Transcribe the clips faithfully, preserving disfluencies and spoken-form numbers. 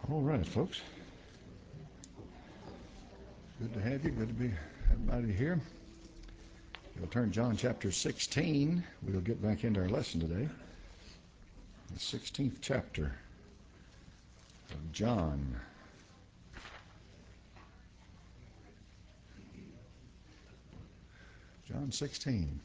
All right, folks. Good to have you. Good to be everybody here. We'll turn John chapter sixteen. We'll get back into our lesson today. The sixteenth chapter of John. John sixteen.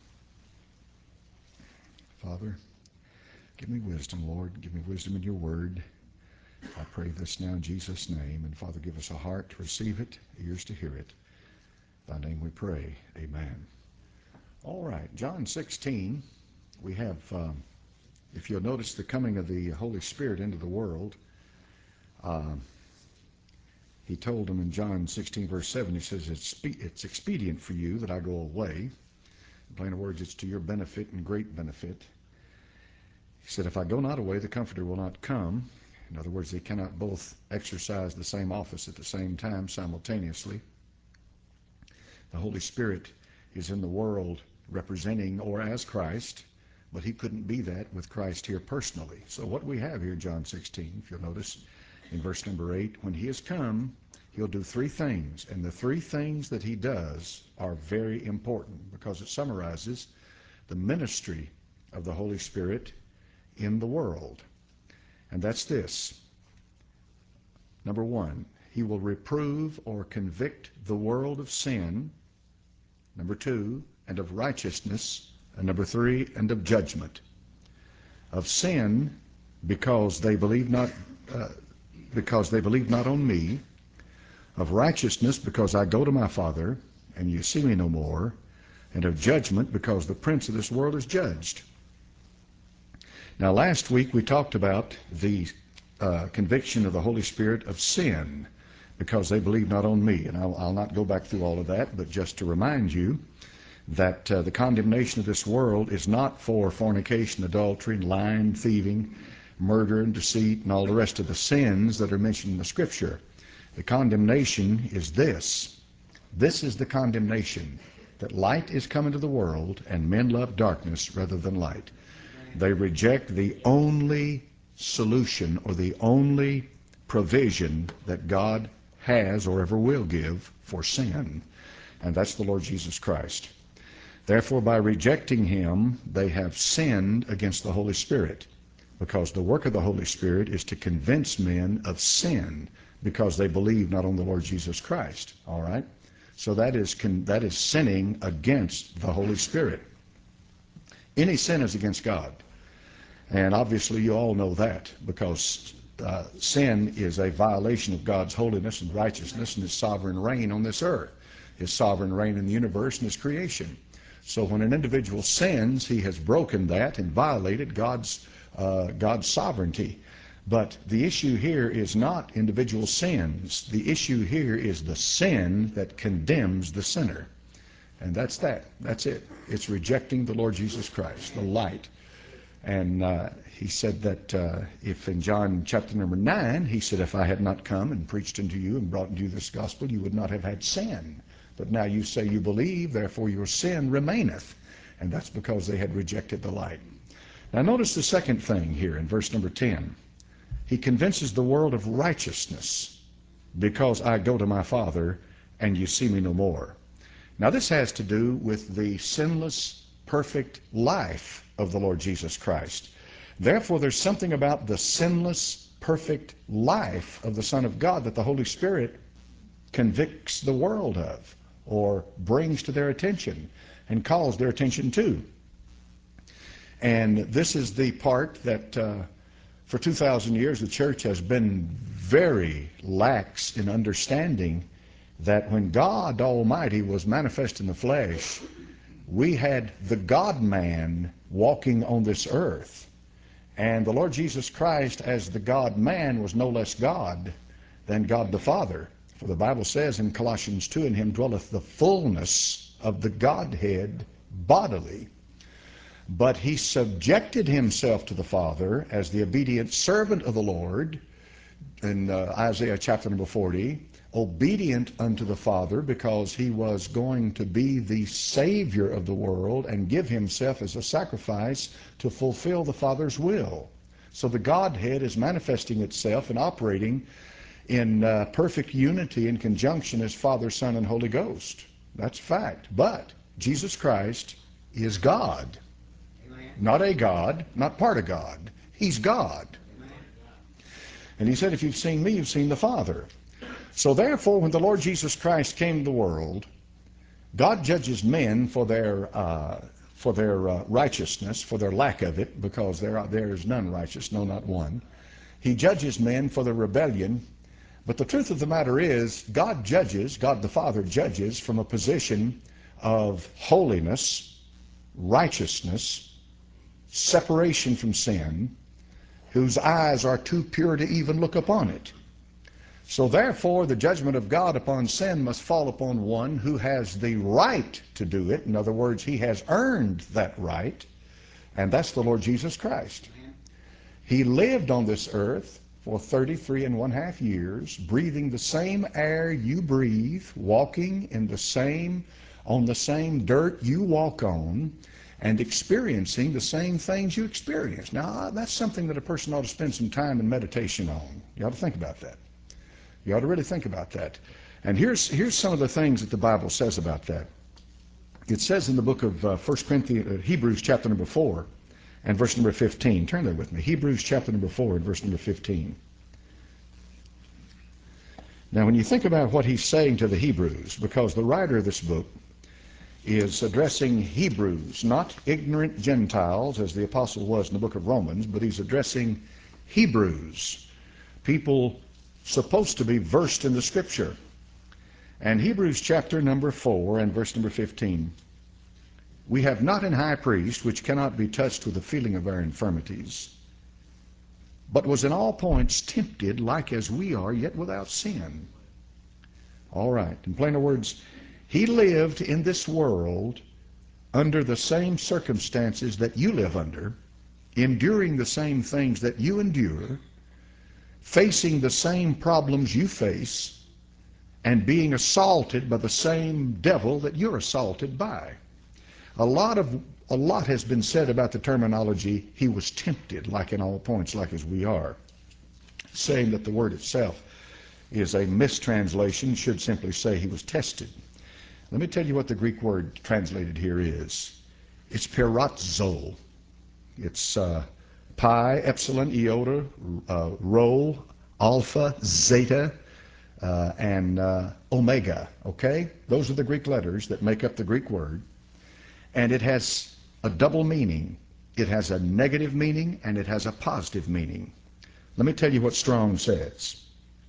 Father, give me wisdom, Lord. Give me wisdom in your word. I pray this now in Jesus' name. And Father, give us a heart to receive it, ears to hear it. By name we pray. Amen. All right, John sixteen. We have, um, if you'll notice, the coming of the Holy Spirit into the world. Uh, he told them in John sixteen, verse seven, he says, it's, it's expedient for you that I go away. In plain words, it's to your benefit and great benefit. He said, if I go not away, the Comforter will not come. In other words, they cannot both exercise the same office at the same time simultaneously. The Holy Spirit is in the world representing or as Christ, but he couldn't be that with Christ here personally. So what we have here, John sixteen, if you'll notice in verse number eight, when he has come, he'll do three things. And the three things that he does are very important because it summarizes the ministry of the Holy Spirit in the world. And that's this. Number one, he will reprove or convict the world of sin. Number two, and of righteousness. And number three, and of judgment. Of sin, because they believe not, uh, because they believe not on me. Of righteousness, because I go to my Father, and you see me no more. And of judgment, because the prince of this world is judged. Now, last week we talked about the uh, conviction of the Holy Spirit of sin, because they believe not on me. And I'll, I'll not go back through all of that, but just to remind you that uh, the condemnation of this world is not for fornication, adultery, lying, thieving, murder, and deceit, and all the rest of the sins that are mentioned in the Scripture. The condemnation is this. This is the condemnation, that light is come into the world, and men love darkness rather than light. They reject the only solution or the only provision that God has or ever will give for sin, and that's the Lord Jesus Christ. Therefore, by rejecting him, they have sinned against the Holy Spirit, because the work of the Holy Spirit is to convince men of sin because they believe not on the Lord Jesus Christ. All right? So that is, con- that is sinning against the Holy Spirit. Any sin is against God. And obviously you all know that, because uh, sin is a violation of God's holiness and righteousness and his sovereign reign on this earth, his sovereign reign in the universe and his creation. So when an individual sins, he has broken that and violated God's, uh, God's sovereignty. But the issue here is not individual sins. The issue here is the sin that condemns the sinner. And that's that. That's it. It's rejecting the Lord Jesus Christ, the light. And uh, he said that uh, if in John chapter number nine, he said, if I had not come and preached unto you and brought unto you this gospel, you would not have had sin. But now you say you believe, therefore your sin remaineth. And that's because they had rejected the light. Now notice the second thing here in verse number ten. He convinces the world of righteousness, because I go to my Father and you see me no more. Now this has to do with the sinless, perfect life of the Lord Jesus Christ. Therefore, there's something about the sinless, perfect life of the Son of God that the Holy Spirit convicts the world of, or brings to their attention and calls their attention to. And this is the part that uh, for two thousand years the church has been very lax in understanding that when God Almighty was manifest in the flesh, we had the God-man walking on this earth. And the Lord Jesus Christ as the God-man was no less God than God the Father. For the Bible says in Colossians two, in him dwelleth the fullness of the Godhead bodily. But he subjected himself to the Father as the obedient servant of the Lord in uh, Isaiah chapter number forty, obedient unto the Father because he was going to be the Savior of the world and give himself as a sacrifice to fulfill the Father's will. So the Godhead is manifesting itself and operating in uh, perfect unity in conjunction as Father, Son, and Holy Ghost. That's a fact. But Jesus Christ is God. Amen. Not a God, not part of God. He's God. Amen. And he said, if you've seen me, you've seen the Father. So therefore, when the Lord Jesus Christ came to the world, God judges men for their uh, for their uh, righteousness, for their lack of it, because there are, there is none righteous, no, not one. He judges men for their rebellion. But the truth of the matter is, God judges, God the Father judges from a position of holiness, righteousness, separation from sin, whose eyes are too pure to even look upon it. So therefore, the judgment of God upon sin must fall upon one who has the right to do it. In other words, he has earned that right, and that's the Lord Jesus Christ. He lived on this earth for thirty-three and one half years, breathing the same air you breathe, walking in the same, on the same dirt you walk on, and experiencing the same things you experience. Now, that's something that a person ought to spend some time in meditation on. You ought to think about that. You ought to really think about that. And here's, here's some of the things that the Bible says about that. It says in the book of uh, First Corinthians, uh, Hebrews chapter number four and verse number fifteen. Turn there with me. Hebrews chapter number four and verse number fifteen. Now when you think about what he's saying to the Hebrews, because the writer of this book is addressing Hebrews, not ignorant Gentiles as the apostle was in the book of Romans, but he's addressing Hebrews, people supposed to be versed in the Scripture. And Hebrews chapter number four and verse number fifteen. We have not an high priest which cannot be touched with the feeling of our infirmities, but was in all points tempted like as we are, yet without sin. All right. In plainer words, he lived in this world under the same circumstances that you live under, enduring the same things that you endure, facing the same problems you face, and being assaulted by the same devil that you're assaulted by. A lot of a lot has been said about the terminology, he was tempted like in all points, like as we are, saying that the word itself is a mistranslation, should simply say he was tested. Let me tell you what the Greek word translated here is. It's peirazo. It's uh, pi, epsilon, iota, uh, rho, alpha, zeta, uh, and uh, omega. Okay? Those are the Greek letters that make up the Greek word. And it has a double meaning. It has a negative meaning and it has a positive meaning. Let me tell you what Strong says.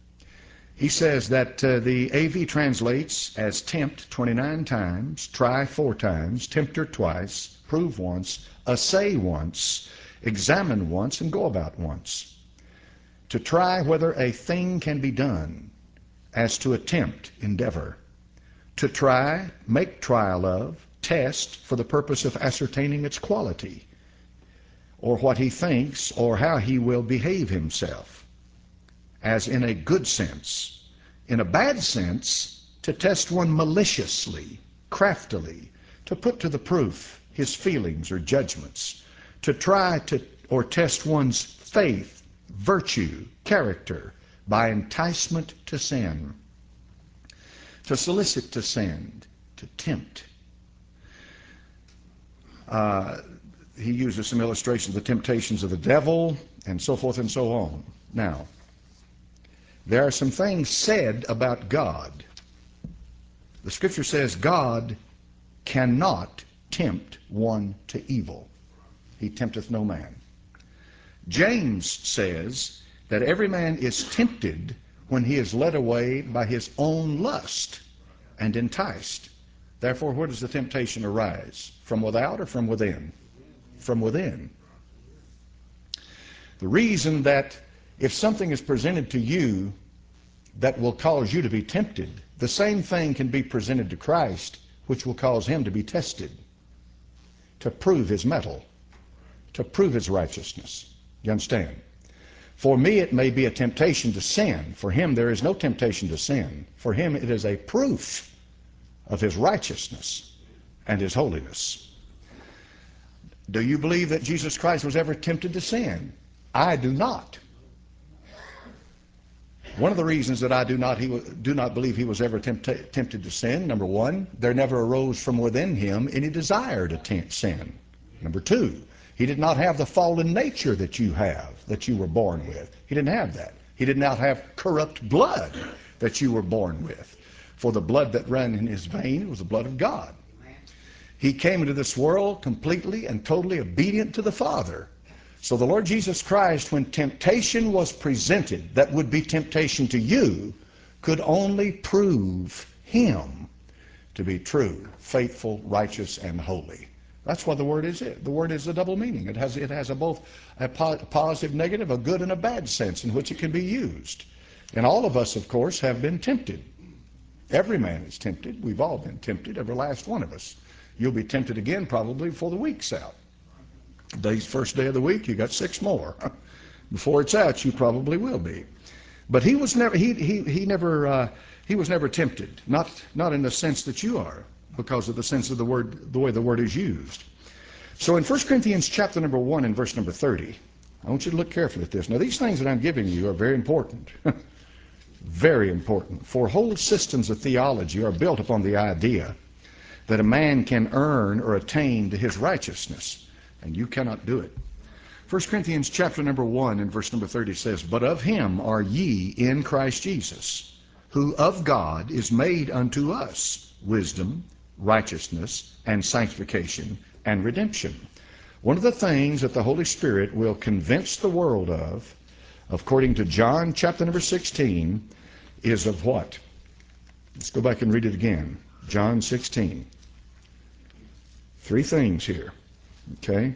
He says that uh, the A V translates as tempt twenty-nine times, try four times, tempter twice, prove once, assay once, examine once, and go about once. To try whether a thing can be done, as to attempt, endeavor. To try, make trial of, test for the purpose of ascertaining its quality, or what he thinks, or how he will behave himself, as in a good sense. In a bad sense, to test one maliciously, craftily, to put to the proof his feelings or judgments, to try to or test one's faith, virtue, character, by enticement to sin, to solicit to sin, to tempt. Uh, he uses some illustrations of the temptations of the devil and so forth and so on. Now, there are some things said about God. The Scripture says God cannot tempt one to evil. He tempteth no man. James says that every man is tempted when he is led away by his own lust and enticed. Therefore, where does the temptation arise? From without or from within? From within. The reason that if something is presented to you that will cause you to be tempted, the same thing can be presented to Christ, which will cause him to be tested, to prove his mettle, to prove his righteousness. You understand? For me, it may be a temptation to sin. For him, there is no temptation to sin. For him, it is a proof of his righteousness and his holiness. Do you believe that Jesus Christ was ever tempted to sin? I do not. One of the reasons that I do not, he, do not believe he was ever tempt, tempted to sin, number one, there never arose from within him any desire to tempt sin. Number two, he did not have the fallen nature that you have, that you were born with. He didn't have that. He did not have corrupt blood that you were born with. For the blood that ran in his vein was the blood of God. He came into this world completely and totally obedient to the Father. So the Lord Jesus Christ, when temptation was presented that would be temptation to you, could only prove him to be true, faithful, righteous, and holy. That's what the word is. It. The word is a double meaning. It has, it has a both a po positive, negative, a good and a bad sense in which it can be used. And all of us, of course, have been tempted. Every man is tempted. We've all been tempted, every last one of us. You'll be tempted again probably before the week's out. Today's first day of the week, you got six more. Before it's out, you probably will be. But he was never he he he never uh, he was never tempted. Not not in the sense that you are, because of the sense of the word, the way the word is used. So in First Corinthians chapter number one and verse number thirty, I want you to look carefully at this. Now these things that I'm giving you are very important. Very important. For whole systems of theology are built upon the idea that a man can earn or attain to his righteousness. And you cannot do it. First Corinthians chapter number one and verse number thirty says, But of him are ye in Christ Jesus, who of God is made unto us wisdom, righteousness, and sanctification, and redemption. One of the things that the Holy Spirit will convince the world of, according to John chapter number sixteen, is of what? Let's go back and read it again. John sixteen. Three things here. Okay?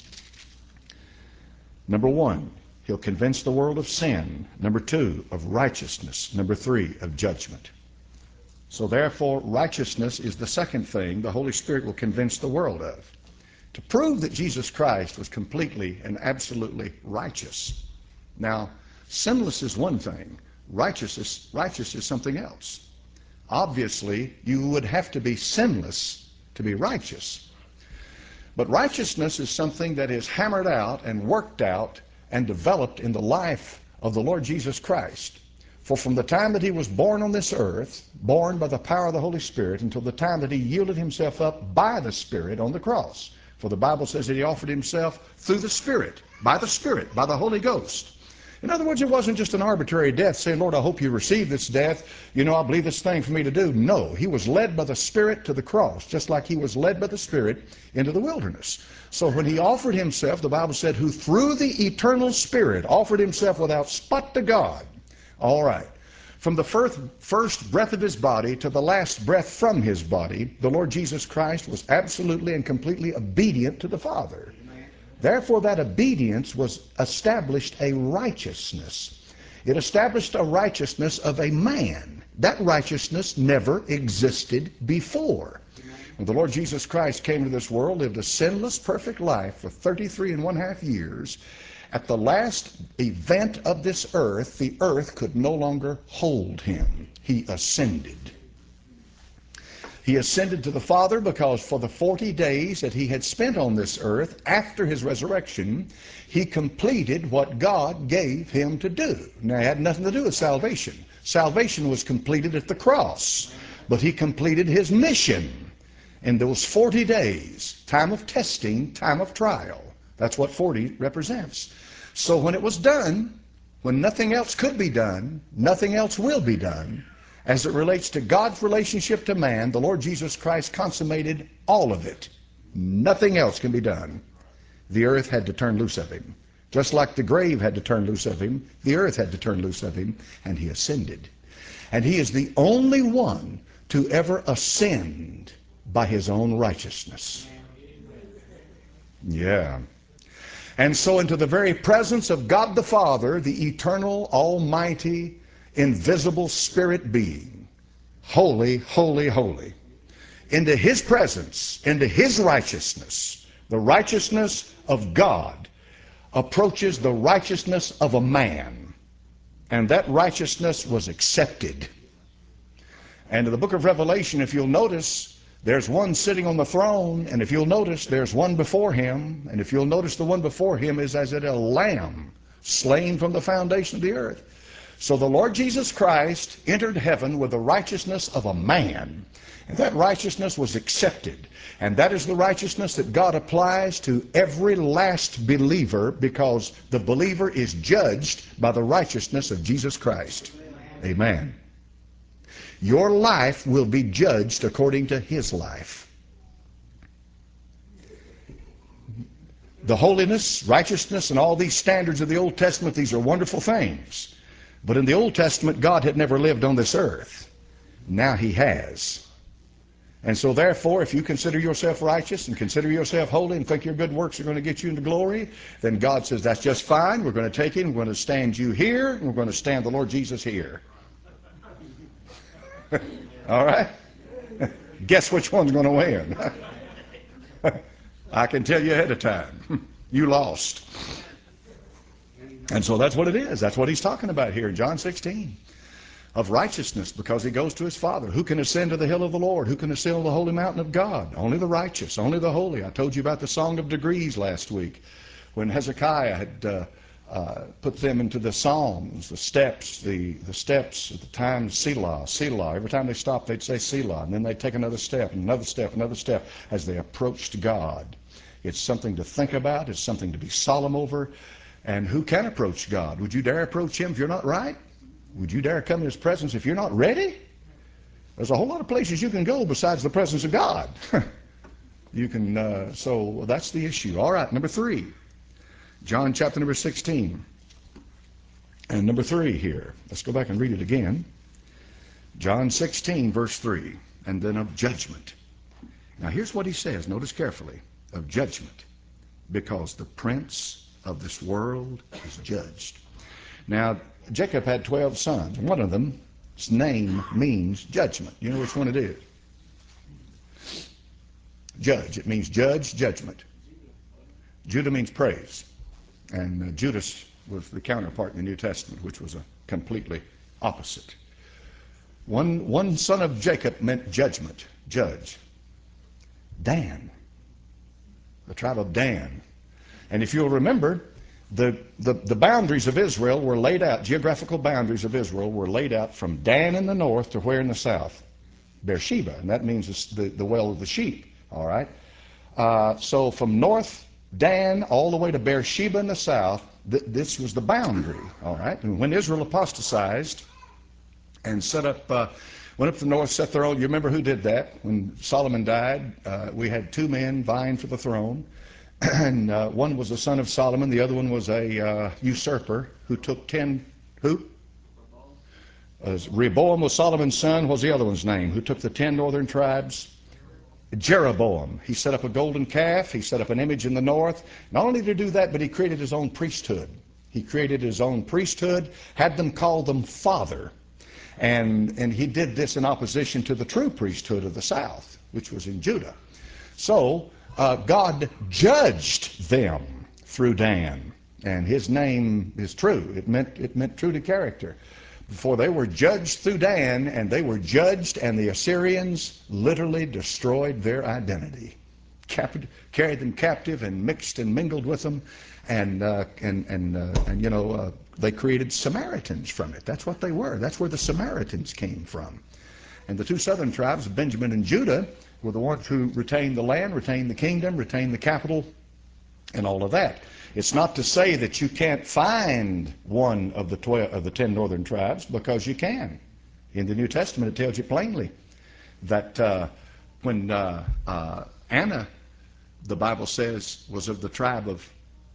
Number one, he'll convince the world of sin. Number two, of righteousness. Number three, of judgment. So therefore, righteousness is the second thing the Holy Spirit will convince the world of. To prove that Jesus Christ was completely and absolutely righteous. Now, sinless is one thing. Righteous is, righteous is something else. Obviously, you would have to be sinless to be righteous. But righteousness is something that is hammered out and worked out and developed in the life of the Lord Jesus Christ. For from the time that he was born on this earth, born by the power of the Holy Spirit, until the time that he yielded himself up by the Spirit on the cross. For the Bible says that he offered himself through the Spirit, by the Spirit, by the Holy Ghost. In other words, it wasn't just an arbitrary death, saying, Lord, I hope you receive this death. You know, I believe this thing for me to do. No, he was led by the Spirit to the cross, just like he was led by the Spirit into the wilderness. So when he offered himself, the Bible said, who through the eternal Spirit offered himself without spot to God. All right. From the first, first breath of his body to the last breath from his body, the Lord Jesus Christ was absolutely and completely obedient to the Father. Therefore, that obedience was established a righteousness. It established a righteousness of a man. That righteousness never existed before. When the Lord Jesus Christ came to this world, lived a sinless, perfect life for thirty-three and one half years. At the last event of this earth, the earth could no longer hold him. He ascended. He ascended to the Father because for the forty days that he had spent on this earth after his resurrection, he completed what God gave him to do. Now, it had nothing to do with salvation. Salvation was completed at the cross, but he completed his mission in those forty days, time of testing, time of trial. That's what forty represents. So when it was done, when nothing else could be done, nothing else will be done, as it relates to God's relationship to man, the Lord Jesus Christ consummated all of it. Nothing else can be done. The earth had to turn loose of him. Just like the grave had to turn loose of him, the earth had to turn loose of him, and he ascended. And he is the only one to ever ascend by his own righteousness. Yeah. And so into the very presence of God the Father, the eternal, almighty, invisible spirit being, holy, holy, holy, into his presence, into his righteousness, the righteousness of God approaches the righteousness of a man, and that righteousness was accepted. And in the book of Revelation, if you'll notice, there's one sitting on the throne, and if you'll notice, there's one before him, and if you'll notice, the one before him is as it a lamb slain from the foundation of the earth. So the Lord Jesus Christ entered heaven with the righteousness of a man. And that righteousness was accepted. And that is the righteousness that God applies to every last believer, because the believer is judged by the righteousness of Jesus Christ. Amen. Your life will be judged according to His life. The holiness, righteousness, and all these standards of the Old Testament, these are wonderful things. But in the Old Testament, God had never lived on this earth. Now He has. And so therefore, if you consider yourself righteous and consider yourself holy and think your good works are going to get you into glory, then God says, that's just fine. We're going to take Him. We're going to stand you here, and we're going to stand the Lord Jesus here. All right? Guess which one's going to win? I can tell you ahead of time. You lost. And so that's what it is. That's what He's talking about here in John sixteen. Of righteousness, because He goes to His Father. Who can ascend to the hill of the Lord? Who can ascend to the holy mountain of God? Only the righteous, only the holy. I told you about the Song of Degrees last week, when Hezekiah had uh, uh, put them into the Psalms, the steps, the, the steps at the time, Selah, Selah. Every time they stopped, they'd say Selah, and then they'd take another step, another step, another step as they approached God. It's something to think about. It's something to be solemn over. And who can approach God? Would you dare approach Him if you're not right? Would you dare come in His presence if you're not ready? There's a whole lot of places you can go besides the presence of God. You can, uh, so that's the issue. All right, number three. John chapter number sixteen. And number three here. Let's go back and read it again. John sixteen, verse three. And then of judgment. Now here's what He says. Notice carefully. Of judgment. Because the prince of this world is judged. Now, Jacob had twelve sons. One of them, his name means judgment. You know which one it is? Judge. It means judge, judgment. Judah means praise. And uh, Judas was the counterpart in the New Testament, which was a completely opposite. One, one son of Jacob meant judgment, judge. Dan. The tribe of Dan. And if you'll remember, The, the, the boundaries of Israel were laid out, geographical boundaries of Israel were laid out from Dan in the north to where in the south? Beersheba, and that means the, the well of the sheep, all right? Uh, so from north Dan all the way to Beersheba in the south, th this was the boundary, all right? And when Israel apostatized and set up, uh, went up to the north, set their own, you remember who did that? When Solomon died, uh, we had two men vying for the throne. And uh, one was the son of Solomon, the other one was a uh, usurper who took ten, who? Uh, Rehoboam was Solomon's son. What's the other one's name? Who took the ten northern tribes? Jeroboam. He set up a golden calf. He set up an image in the north. Not only did he do that, but he created his own priesthood. He created his own priesthood, had them call them father. And, and he did this in opposition to the true priesthood of the south, which was in Judah. So, Uh, God judged them through Dan, and his name is true. It meant, it meant true to character. For they were judged through Dan, and they were judged, and the Assyrians literally destroyed their identity, Cap carried them captive and mixed and mingled with them, and uh, and and uh, and you know uh, they created Samaritans from it. That's what they were. That's where the Samaritans came from. And the two southern tribes, Benjamin and Judah, were the ones who retained the land, retained the kingdom, retained the capital, and all of that. It's not to say that you can't find one of the twelve of the ten northern tribes, because you can. In the New Testament, it tells you plainly that uh, when uh, uh, Anna, the Bible says, was of the tribe of.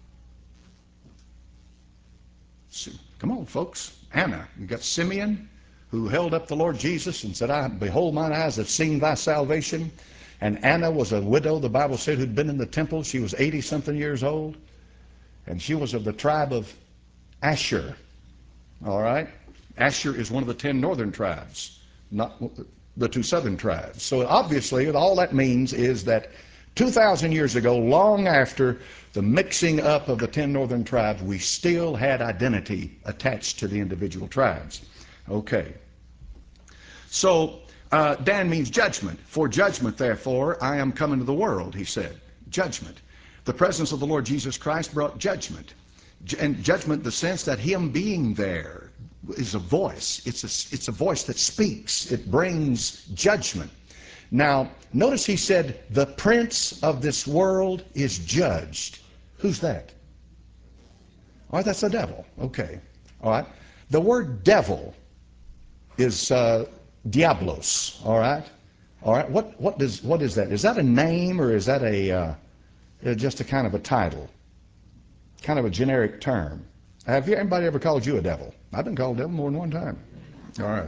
Come on, folks. Anna. You got Simeon, who held up the Lord Jesus and said, I behold, mine eyes have seen thy salvation. And Anna was a widow, the Bible said, who'd been in the temple. She was eighty something years old, and she was of the tribe of Asher. All right? Asher is one of the ten northern tribes, not the two southern tribes. So obviously all that means is that two thousand years ago, long after the mixing up of the ten northern tribes, we still had identity attached to the individual tribes. Okay. So, uh, Dan means judgment. For judgment, therefore, I am come into the world, he said. Judgment. The presence of the Lord Jesus Christ brought judgment. And judgment, the sense that him being there is a voice. It's a, it's a voice that speaks. It brings judgment. Now, notice he said, the prince of this world is judged. Who's that? All right, that's the devil. Okay. All right. The word devil is uh, diablos. All right. All right. What what does what is that? Is that a name, or is that a uh, just a kind of a title, kind of a generic term? Have you anybody ever called you a devil? I've been called devil more than one time. All right.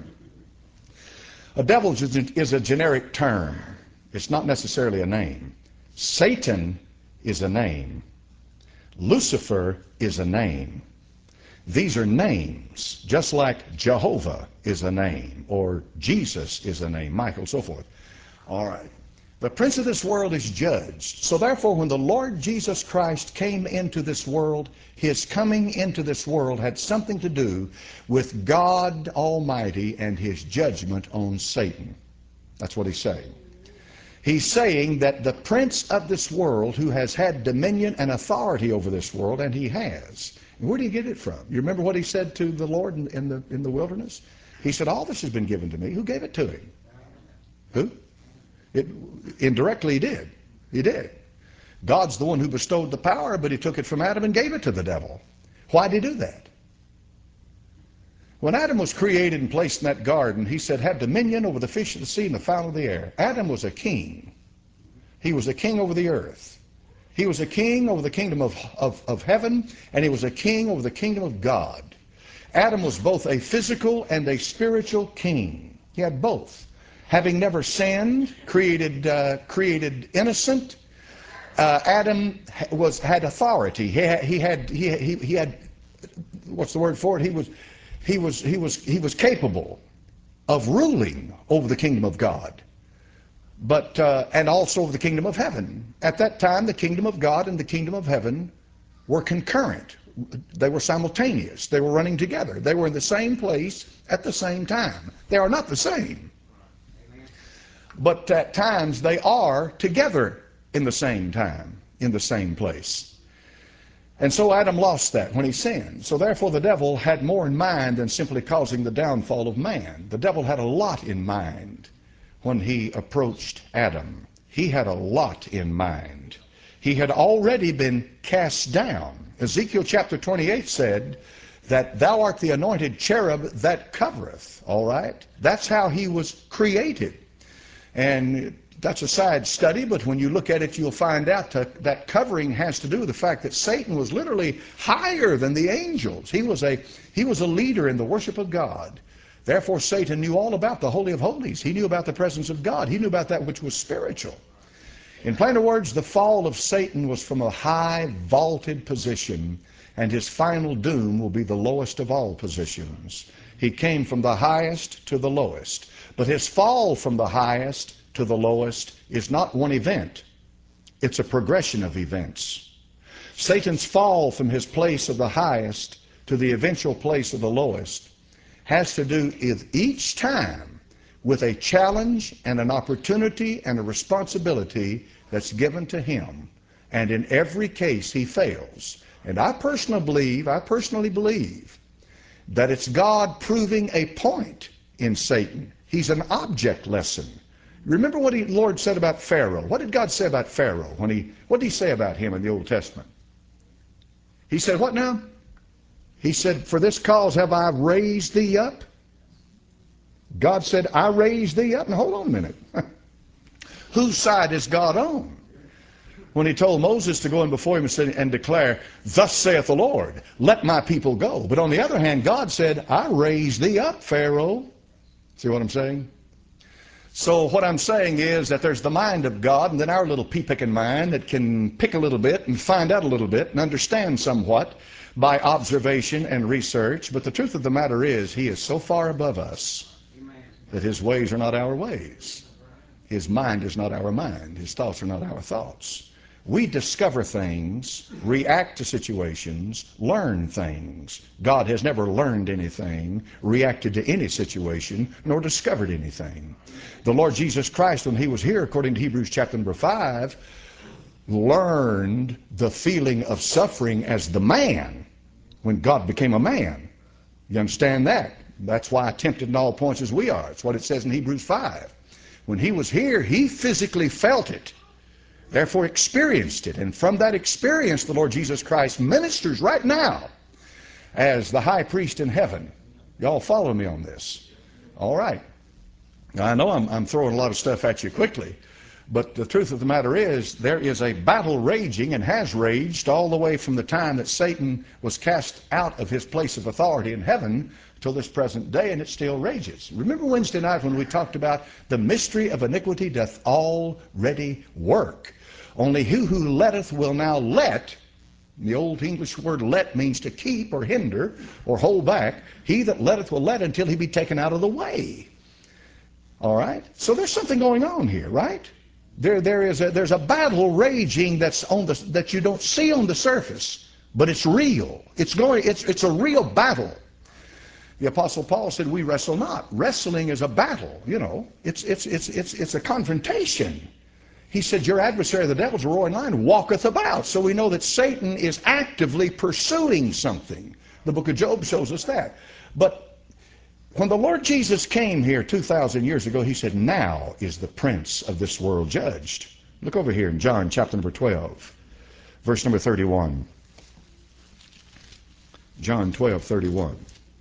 A devil is a generic term. It's not necessarily a name. Satan is a name. Lucifer is a name. These are names, just like Jehovah is a name, or Jesus is a name, Michael, so forth. All right. The prince of this world is judged. So therefore, when the Lord Jesus Christ came into this world, his coming into this world had something to do with God Almighty and his judgment on Satan. That's what he's saying. He's saying that the prince of this world, who has had dominion and authority over this world, and he has. And where did he get it from? You remember what he said to the Lord in, in, the, in the wilderness? He said, all this has been given to me. Who gave it to him? Who? It, indirectly he did. He did. God's the one who bestowed the power, but he took it from Adam and gave it to the devil. Why did he do that? When Adam was created and placed in that garden, he said, have dominion over the fish of the sea and the fowl of the air. Adam was a king. He was a king over the earth. He was a king over the kingdom of, of, of heaven, and he was a king over the kingdom of God. Adam was both a physical and a spiritual king. He had both. Having never sinned, created, uh, created innocent, uh, Adam was had authority. He had, he had, he, he, he had, what's the word for it? He was, he was, he was, he was capable of ruling over the kingdom of God, but uh, and also over the kingdom of heaven. At that time, the kingdom of God and the kingdom of heaven were concurrent. They were simultaneous. They were running together. They were in the same place at the same time. They are not the same, but at times they are together in the same time, in the same place. And so Adam lost that when he sinned. So therefore the devil had more in mind than simply causing the downfall of man. The devil had a lot in mind when he approached Adam. He had a lot in mind. He had already been cast down. Ezekiel chapter twenty-eight said that thou art the anointed cherub that covereth. All right? That's how he was created. And that's a side study, but when you look at it, you'll find out that, that covering has to do with the fact that Satan was literally higher than the angels. He was a, he was a leader in the worship of God. Therefore, Satan knew all about the Holy of Holies. He knew about the presence of God. He knew about that which was spiritual. In plainer words, the fall of Satan was from a high, vaulted position, and his final doom will be the lowest of all positions. He came from the highest to the lowest. But his fall from the highest to the lowest is not one event. It's a progression of events. Satan's fall from his place of the highest to the eventual place of the lowest has to do with each time with a challenge and an opportunity and a responsibility that's given to him. And in every case he fails. And I personally believe, I personally believe that it's God proving a point in Satan. He's an object lesson. Remember what the Lord said about Pharaoh. What did God say about Pharaoh? When he, what did he say about him in the Old Testament? He said, what now? He said, for this cause have I raised thee up. God said, I raised thee up. Now hold on a minute. Whose side is God on? When he told Moses to go in before him and declare, thus saith the Lord, let my people go. But on the other hand, God said, I raised thee up, Pharaoh. See what I'm saying? So what I'm saying is that there's the mind of God and then our little pea-picking mind that can pick a little bit and find out a little bit and understand somewhat by observation and research. But the truth of the matter is, he is so far above us that his ways are not our ways. His mind is not our mind. His thoughts are not our thoughts. We discover things, react to situations, learn things. God has never learned anything, reacted to any situation, nor discovered anything. The Lord Jesus Christ, when he was here, according to Hebrews chapter number five, learned the feeling of suffering as the man. when God became a man. You understand that? That's why tempted in all points as we are. It's what it says in Hebrews five. When he was here, he physically felt it, therefore experienced it. And from that experience, the Lord Jesus Christ ministers right now as the high priest in heaven. Y'all follow me on this? All right. Now, I know I'm, I'm throwing a lot of stuff at you quickly, but the truth of the matter is there is a battle raging and has raged all the way from the time that Satan was cast out of his place of authority in heaven till this present day, and it still rages. Remember Wednesday night when we talked about the mystery of iniquity doth already work. Only he who letteth will now let. The old English word let means to keep or hinder or hold back. He that letteth will let until he be taken out of the way. All right? So there's something going on here, right? There, there is a, there's a battle raging that's on the, that you don't see on the surface, but it's real. It's going. It's, it's a real battle. The Apostle Paul said, we wrestle not. Wrestling is a battle, you know. It's, it's, it's, it's, it's a confrontation. He said, your adversary, the devil's a roaring lion, walketh about. So we know that Satan is actively pursuing something. The book of Job shows us that. But when the Lord Jesus came here two thousand years ago, he said, now is the prince of this world judged. Look over here in John chapter number twelve, verse number thirty-one. John twelve, thirty-one.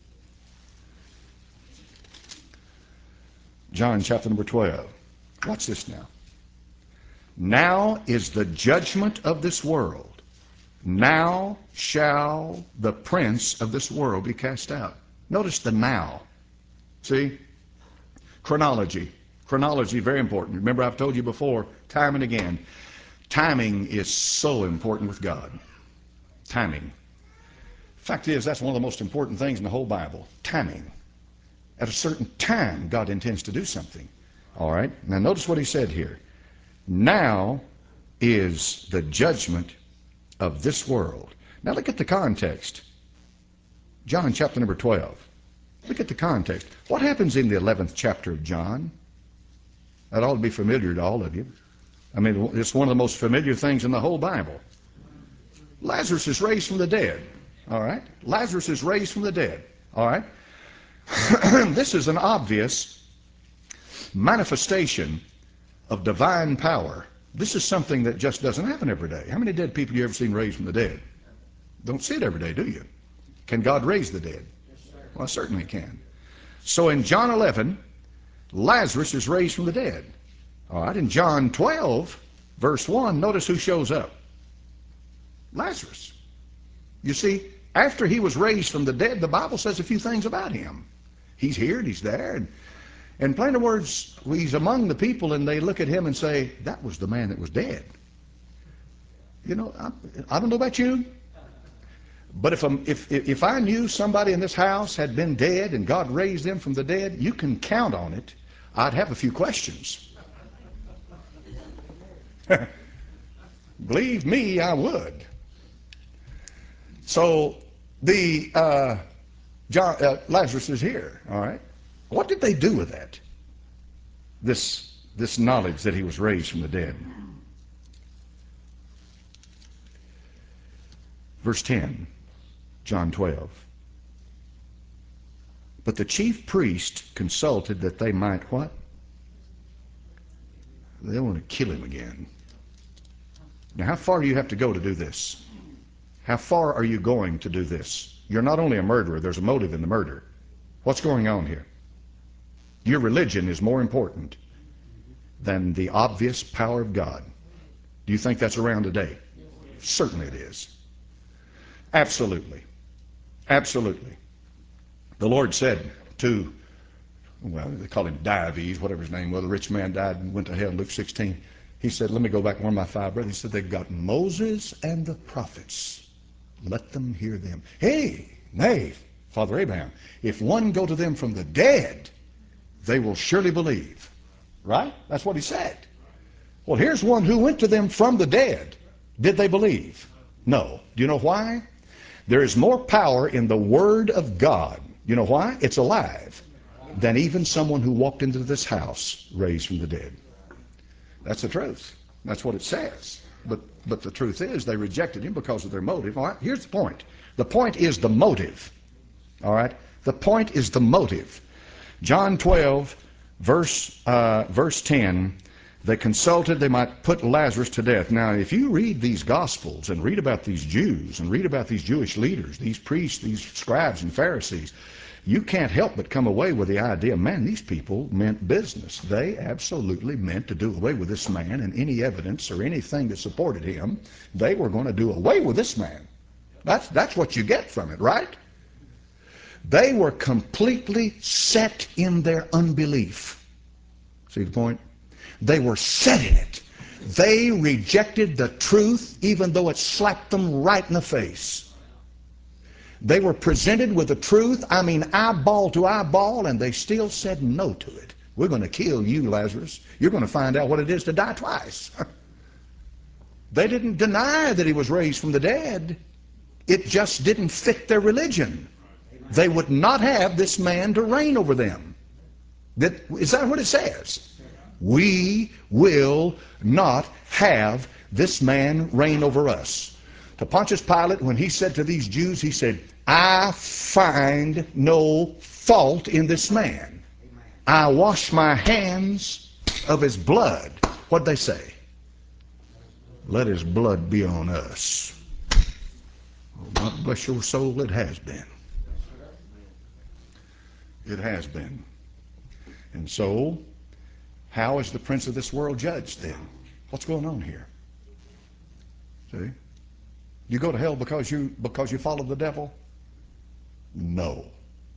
John chapter number twelve. Watch this now. Now is the judgment of this world. Now shall the prince of this world be cast out. Notice the now. See? Chronology. Chronology, very important. Remember, I've told you before, time and again, timing is so important with God. Timing. Fact is, that's one of the most important things in the whole Bible. Timing. At a certain time, God intends to do something. All right? Now, notice what he said here. Now is the judgment of this world. Now, look at the context. John chapter number twelve. Look at the context. What happens in the eleventh chapter of John? That ought to be familiar to all of you. I mean, it's one of the most familiar things in the whole Bible. Lazarus is raised from the dead. All right? Lazarus is raised from the dead. All right? This is an obvious manifestation of divine power. This is something that just doesn't happen every day. How many dead people you ever seen raised from the dead? Don't see it every day, do you? Can God raise the dead? Well, certainly he can. So in John eleven, Lazarus is raised from the dead. All right, in John twelve, verse one, notice who shows up. Lazarus. You see, after he was raised from the dead, the Bible says a few things about him. He's here and he's there. And in plain words, he's among the people and they look at him and say, that was the man that was dead. You know, I, I don't know about you, but if, I'm, if, if I knew somebody in this house had been dead and God raised them from the dead, you can count on it, I'd have a few questions. Believe me, I would. So the uh, John, uh, Lazarus is here, all right? What did they do with that? This, this knowledge that he was raised from the dead. Verse ten, John twelve. But the chief priest consulted that they might what? They want to kill him again. Now, how far do you have to go to do this? How far are you going to do this? You're not only a murderer, there's a motive in the murder. What's going on here? Your religion is more important than the obvious power of God. Do you think that's around today? Certainly it is. Absolutely. Absolutely. The Lord said to, well, they call him Dives, whatever his name was, the rich man died and went to hell in Luke sixteen. He said, let me go back to one of my five brothers. He said, they've got Moses and the prophets. Let them hear them. Hey, nay, Father Abraham, if one go to them from the dead, they will surely believe. Right? That's what he said. Well, here's one who went to them from the dead. Did they believe? No. Do you know why? There is more power in the Word of God. You know why? It's alive. Than even someone who walked into this house raised from the dead. That's the truth. That's what it says. but, but the truth is they rejected him because of their motive. All right, here's the point. The point is the motive. All right, the point is the motive. John twelve, verse, uh, verse ten, they consulted they might put Lazarus to death. Now, if you read these Gospels and read about these Jews and read about these Jewish leaders, these priests, these scribes and Pharisees, you can't help but come away with the idea, man, these people meant business. They absolutely meant to do away with this man, and any evidence or anything that supported him, they were going to do away with this man. That's, that's what you get from it, right? They were completely set in their unbelief. See the point? They were set in it. They rejected the truth even though it slapped them right in the face. They were presented with the truth, I mean eyeball to eyeball, and they still said no to it. We're going to kill you, Lazarus. You're going to find out what it is to die twice. They didn't deny that he was raised from the dead. It just didn't fit their religion. They would not have this man to reign over them. That, is that what it says? We will not have this man reign over us. To Pontius Pilate, when he said to these Jews, he said, I find no fault in this man. I wash my hands of his blood. What'd they say? Let his blood be on us. Oh, God bless your soul, it has been. It has been. And so, how is the prince of this world judged then? What's going on here? See? You go to hell because you because you follow the devil? No.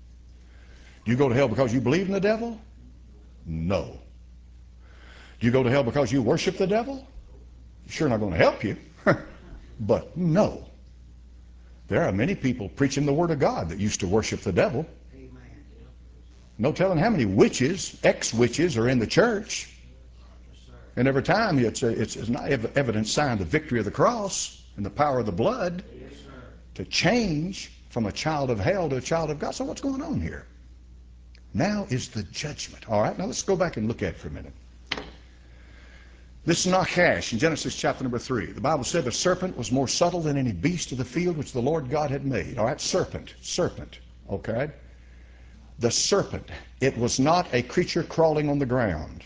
Do you go to hell because you believe in the devil? No. Do you go to hell because you worship the devil? Sure not going to help you. But no. There are many people preaching the word of God that used to worship the devil. No telling how many witches, ex-witches, are in the church. And every time it's a, it's, it's not evidence sign of the victory of the cross and the power of the blood to change from a child of hell to a child of God. So what's going on here? Now is the judgment. All right, now let's go back and look at it for a minute. This is Nachash in Genesis chapter number three. The Bible said the serpent was more subtle than any beast of the field which the Lord God had made. All right, serpent, serpent, okay? The serpent, it was not a creature crawling on the ground.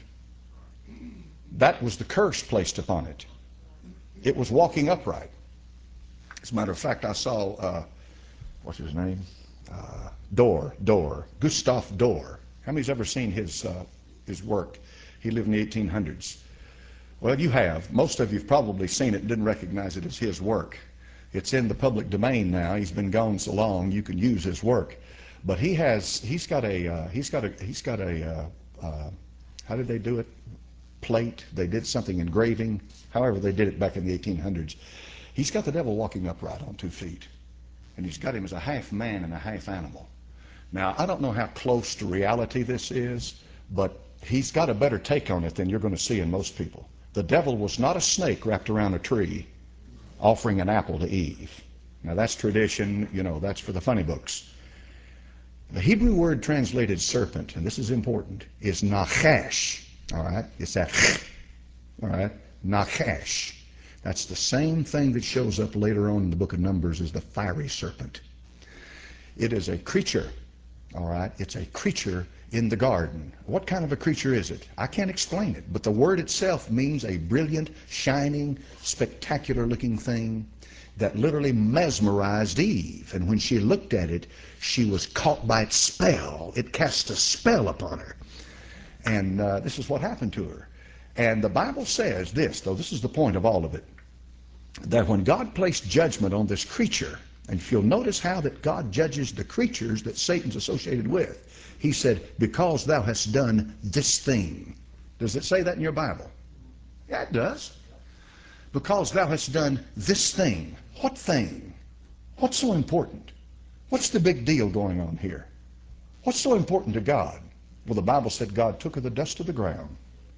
That was the curse placed upon it. It was walking upright. As a matter of fact, I saw, uh, what's his name? Uh, Dore, Dore, Gustav Dore. How many's ever seen his, uh, his work? He lived in the eighteen hundreds. Well, you have. Most of you have probably seen it and didn't recognize it as his work. It's in the public domain now. He's been gone so long you can use his work. But he has, he's got a, uh, he's got a, he's got a, uh, uh, how did they do it? Plate. They did something engraving. However, they did it back in the eighteen hundreds. He's got the devil walking upright on two feet. And he's got him as a half man and a half animal. Now, I don't know how close to reality this is, but he's got a better take on it than you're going to see in most people. The devil was not a snake wrapped around a tree offering an apple to Eve. Now, that's tradition, you know, that's for the funny books. The Hebrew word translated serpent, and this is important, is nachash. All right? It's that, all right? Nachash. That's the same thing that shows up later on in the book of Numbers as the fiery serpent. It is a creature, all right? It's a creature in the garden. What kind of a creature is it? I can't explain it, but the word itself means a brilliant, shining, spectacular-looking thing that literally mesmerized Eve. And when she looked at it, she was caught by its spell. It cast a spell upon her. And uh, this is what happened to her. And the Bible says this, though this is the point of all of it, that when God placed judgment on this creature, and if you'll notice how that God judges the creatures that Satan's associated with, he said, because thou hast done this thing. Does it say that in your Bible? Yeah, it does. Because thou hast done this thing. What thing? What's so important? What's the big deal going on here? What's so important to God? Well, the Bible said God took of the dust of the ground.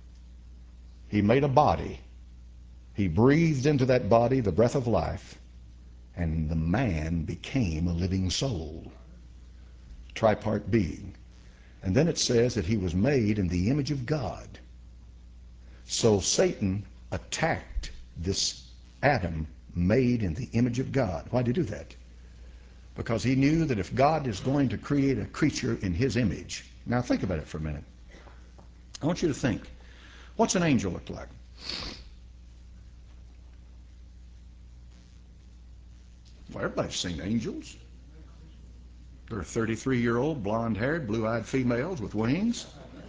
He made a body. He breathed into that body the breath of life, and the man became a living soul, tripart being. And then it says that he was made in the image of God. So Satan attacked this Adam made in the image of God. Why did he do that? Because he knew that if God is going to create a creature in his image. Now think about it for a minute. I want you to think. What's an angel look like? Well, everybody's seen angels. They're thirty-three-year-old, blonde-haired, blue-eyed females with wings.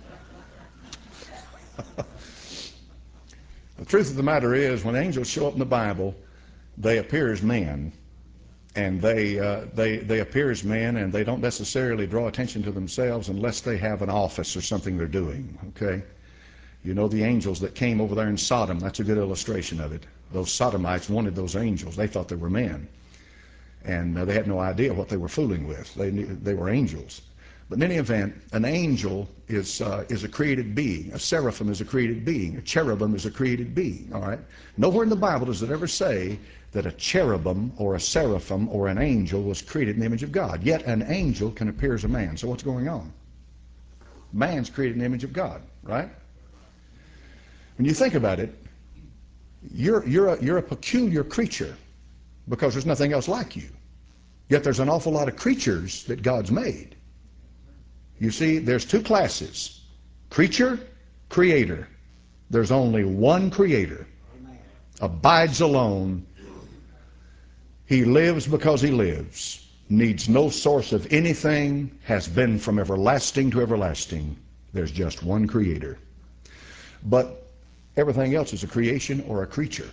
The truth of the matter is, when angels show up in the Bible, they appear as men. And they, uh, they, they appear as men, and they don't necessarily draw attention to themselves unless they have an office or something they're doing, okay? You know the angels that came over there in Sodom, that's a good illustration of it. Those Sodomites wanted those angels. They thought they were men. And uh, they had no idea what they were fooling with. They knew they were angels. But in any event, an angel is, uh, is a created being. A seraphim is a created being. A cherubim is a created being, all right? Nowhere in the Bible does it ever say that a cherubim or a seraphim or an angel was created in the image of God. Yet an angel can appear as a man. So what's going on? Man's created in the image of God, right? When you think about it, you're, you're, a, you're a peculiar creature because there's nothing else like you. Yet there's an awful lot of creatures that God's made. You see, there's two classes, creature, creator. There's only one creator. Abides alone. He lives because he lives. Needs no source of anything. Has been from everlasting to everlasting. There's just one creator. But everything else is a creation or a creature.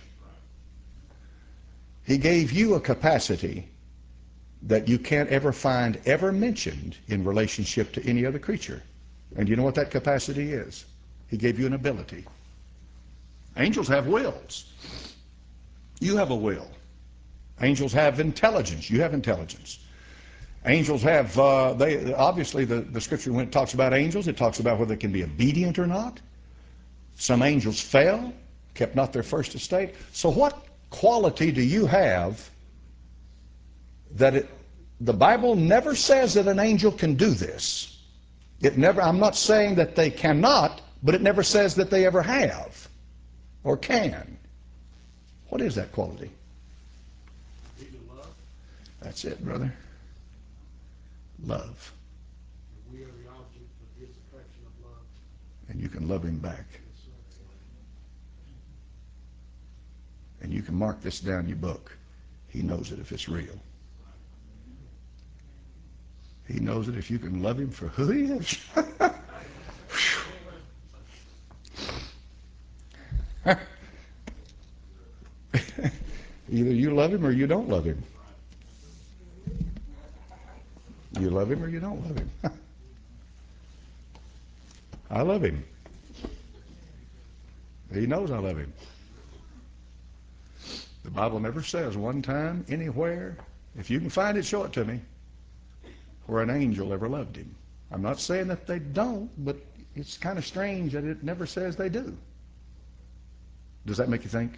He gave you a capacity that you can't ever find ever mentioned in relationship to any other creature. And you know what that capacity is? He gave you an ability. Angels have wills. You have a will. Angels have intelligence. You have intelligence. Angels have, uh, they obviously the, the scripture, when it talks about angels, it talks about whether they can be obedient or not. Some angels fell, kept not their first estate. So what quality do you have that it, the Bible never says that an angel can do this. It never, I'm not saying that they cannot, but it never says that they ever have or can. What is that quality? That's it, brother. Love. We are the object of his affection of love. And you can love him back. And you can mark this down in your book. He knows it if it's real. He knows it if you can love him for who he is. Either you love him or you don't love him. You love him or you don't love him. I love him. He knows I love him. The Bible never says one time, anywhere, if you can find it, show it to me, where an angel ever loved him. I'm not saying that they don't, but it's kind of strange that it never says they do. Does that make you think?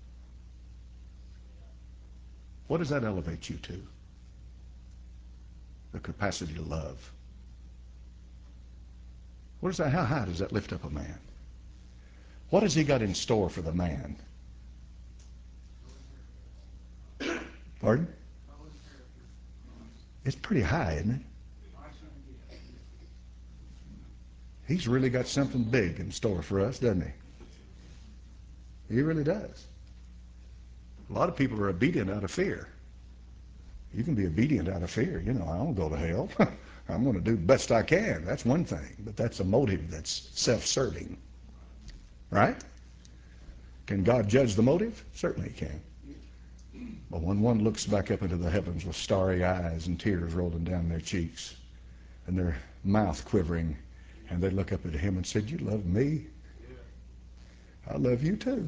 What does that elevate you to? The capacity to love. What is that? How high does that lift up a man? What has he got in store for the man? Pardon? It's pretty high, isn't it? He's really got something big in store for us, doesn't he? He really does. A lot of people are obedient out of fear. You can be obedient out of fear. You know, I don't go to hell. I'm going to do the best I can. That's one thing. But that's a motive that's self-serving. Right? Can God judge the motive? Certainly he can. But when one looks back up into the heavens with starry eyes and tears rolling down their cheeks and their mouth quivering, and they look up at him and said, "You love me? I love you too."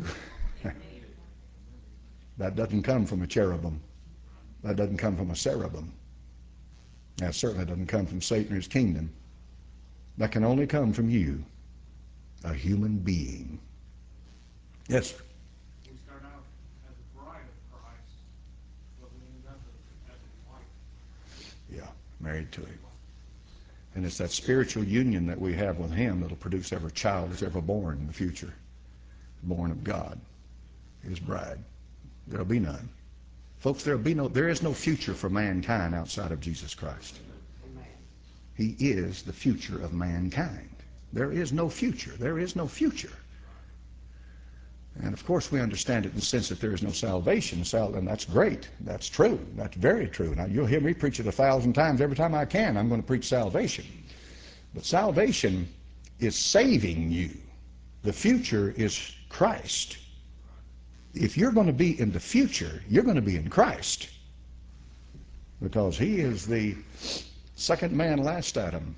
That doesn't come from a cherubim. That doesn't come from a seraphim. That certainly doesn't come from Satan or his kingdom. That can only come from you, a human being. Yes, sir. We start out as a bride of Christ, but we end up as a wife. Yeah, married to him. And it's that spiritual union that we have with him that'll produce every child that's ever born in the future, born of God, his bride. There'll be none. Folks, there'll be no, there is no future for mankind outside of Jesus Christ. He is the future of mankind. There is no future. There is no future. And of course we understand it in the sense that there is no salvation, and that's great. That's true. That's very true. Now you'll hear me preach it a thousand times. Every time I can, I'm going to preach salvation. But salvation is saving you. The future is Christ. If you're going to be in the future, you're going to be in Christ. Because he is the second man, last Adam.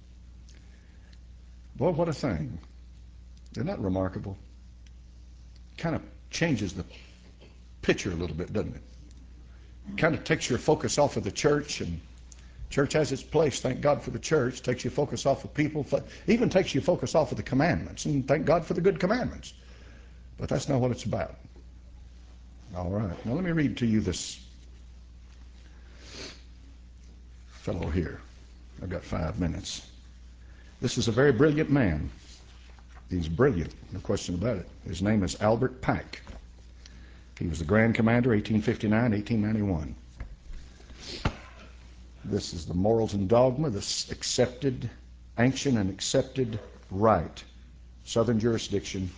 Boy, what a thing. Isn't that remarkable? Kind of changes the picture a little bit, doesn't it? Kind of takes your focus off of the church, and church has its place. Thank God for the church. Takes your focus off of people. Even takes your focus off of the commandments. And thank God for the good commandments. But that's not what it's about. All right. Now let me read to you this fellow here. I've got five minutes. This is a very brilliant man. He's brilliant, no question about it. His name is Albert Pike. He was the Grand Commander, eighteen fifty-nine to eighteen ninety-one. This is the Morals and Dogma, this accepted, ancient and accepted right, Southern jurisdiction,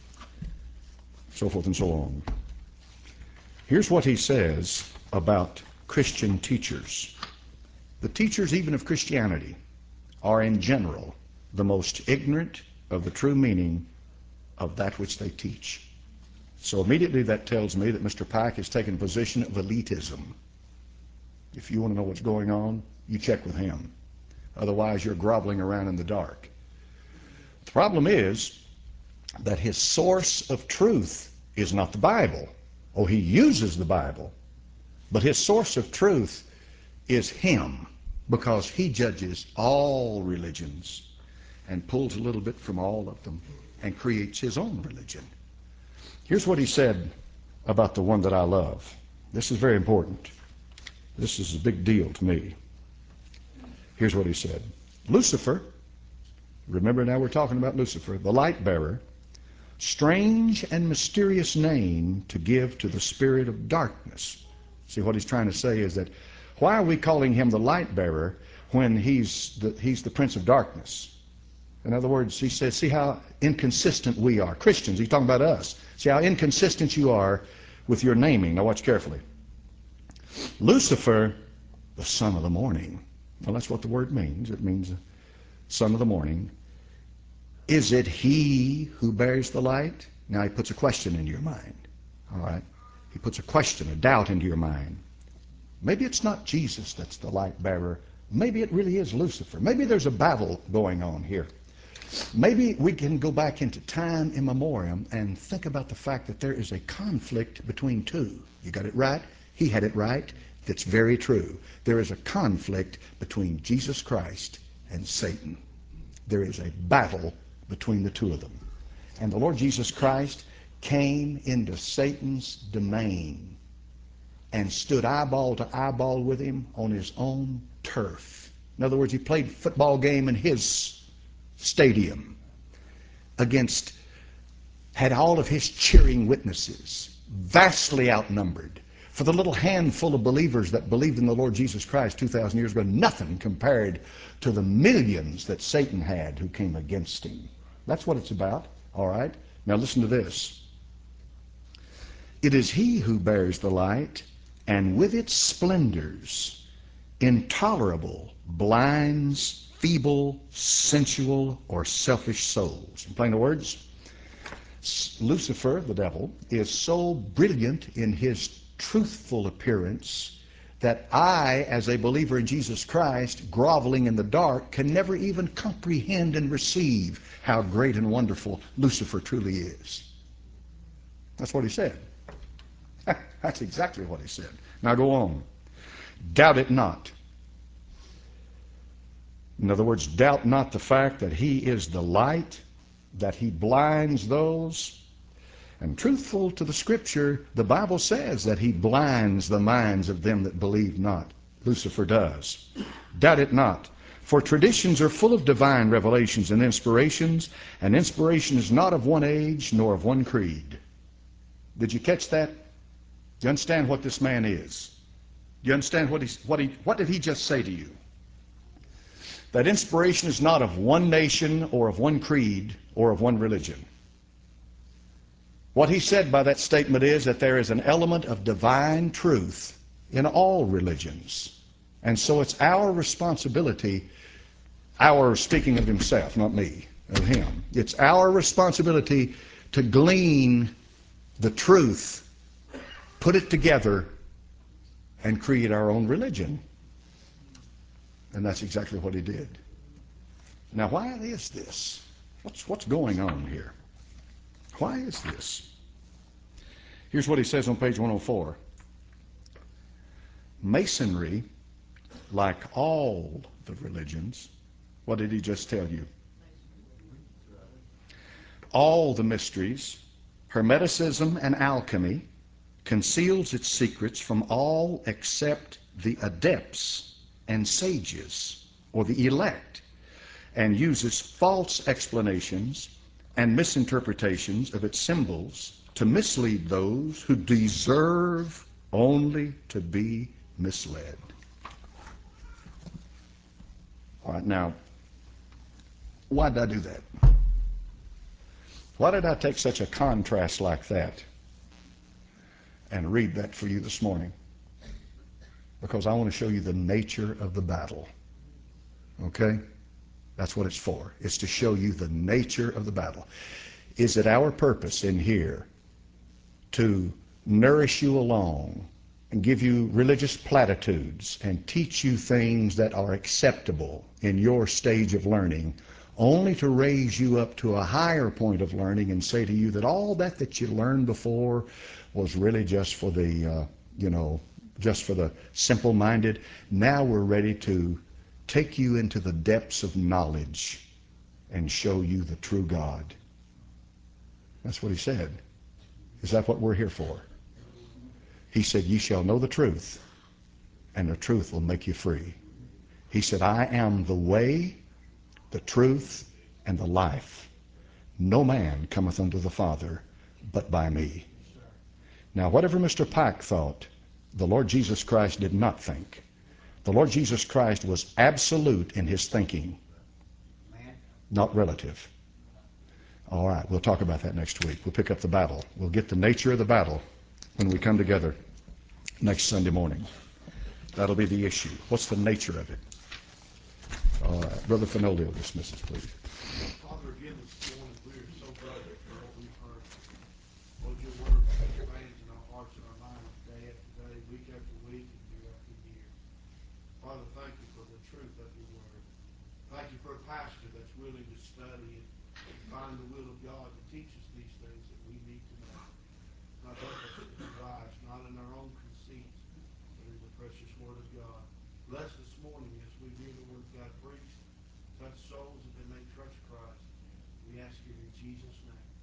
so forth and so on. Here's what he says about Christian teachers. The teachers, even of Christianity, are in general the most ignorant of the true meaning of that which they teach. So immediately that tells me that Mister Pike has taken a position of elitism. If you want to know what's going on, you check with him. Otherwise, you're groveling around in the dark. The problem is that his source of truth is not the Bible. Oh, he uses the Bible, but his source of truth is him, because he judges all religions and pulls a little bit from all of them and creates his own religion. Here's what he said about the one that I love. This is very important. This is a big deal to me. Here's what he said. Lucifer, remember now we're talking about Lucifer, the light bearer, strange and mysterious name to give to the spirit of darkness. See, what he's trying to say is that why are we calling him the light bearer when he's the, he's the prince of darkness? In other words, he says, see how inconsistent we are. Christians, he's talking about us. See how inconsistent you are with your naming. Now watch carefully. Lucifer, the son of the morning. Well, that's what the word means. It means son of the morning. Is it he who bears the light? Now he puts a question into your mind. All right? He puts a question, a doubt into your mind. Maybe it's not Jesus that's the light bearer. Maybe it really is Lucifer. Maybe there's a battle going on here. Maybe we can go back into time immemorial and think about the fact that there is a conflict between two. You got it right? He had it right. That's very true. There is a conflict between Jesus Christ and Satan. There is a battle between the two of them. And the Lord Jesus Christ came into Satan's domain and stood eyeball to eyeball with him on his own turf. In other words, he played a football game in his stadium against, had all of his cheering witnesses, vastly outnumbered. For the little handful of believers that believed in the Lord Jesus Christ two thousand years ago, nothing compared to the millions that Satan had who came against him. That's what it's about, all right? Now listen to this. It is he who bears the light, and with its splendors, intolerable blinds feeble, sensual, or selfish souls. In plain words, Lucifer, the devil, is so brilliant in his truthful appearance that I, as a believer in Jesus Christ, groveling in the dark, can never even comprehend and receive how great and wonderful Lucifer truly is. That's what he said. That's exactly what he said. Now go on. Doubt it not. In other words, doubt not the fact that he is the light, that he blinds those. And truthful to the Scripture, the Bible says that he blinds the minds of them that believe not. Lucifer does. Doubt it not. For traditions are full of divine revelations and inspirations, and inspiration is not of one age nor of one creed. Did you catch that? Do you understand what this man is? Do you understand what, he's, what, he, what did he just say to you? That inspiration is not of one nation or of one creed or of one religion. What he said by that statement is that there is an element of divine truth in all religions. And so it's our responsibility, our, speaking of himself, not me, of him, it's our responsibility to glean the truth, put it together, and create our own religion. And that's exactly what he did. Now, why is this? What's, what's going on here? Why is this? Here's what he says on page one oh four. Masonry, like all the religions, what did he just tell you? All the mysteries, Hermeticism and alchemy, conceals its secrets from all except the adepts and sages, or the elect, and uses false explanations and misinterpretations of its symbols to mislead those who deserve only to be misled. All right, now, why did I do that? Why did I take such a contrast like that and read that for you this morning? Because I want to show you the nature of the battle. Okay? That's what it's for. It's to show you the nature of the battle. Is it our purpose in here to nourish you along and give you religious platitudes and teach you things that are acceptable in your stage of learning, only to raise you up to a higher point of learning and say to you that all that that you learned before was really just for the, uh, you know, just for the simple-minded? Now we're ready to take you into the depths of knowledge and show you the true God. That's what he said. Is that what we're here for? He said, ye shall know the truth, and the truth will make you free. He said, I am the way, the truth, and the life. No man cometh unto the Father but by me. Now, whatever Mister Pike thought, the Lord Jesus Christ did not think. The Lord Jesus Christ was absolute in his thinking, not relative. All right, we'll talk about that next week. We'll pick up the battle. We'll get the nature of the battle when we come together next Sunday morning. That'll be the issue. What's the nature of it? All right, Brother Finoli will dismiss us, please. Father, again this morning, we are so grateful for what we've heard. Lord, your word expands in our hearts and our minds day after day, week after week, and year after year. Father, thank you for the truth of your word. Thank you for a pastor that's willing to study and find the will of God to teach us these things that we need to know. Not help us to be wise, not in our own conceits, but in the precious word of God. Bless this morning as we hear the word of God preached. Touch souls that they may trust Christ. We ask it in Jesus' name.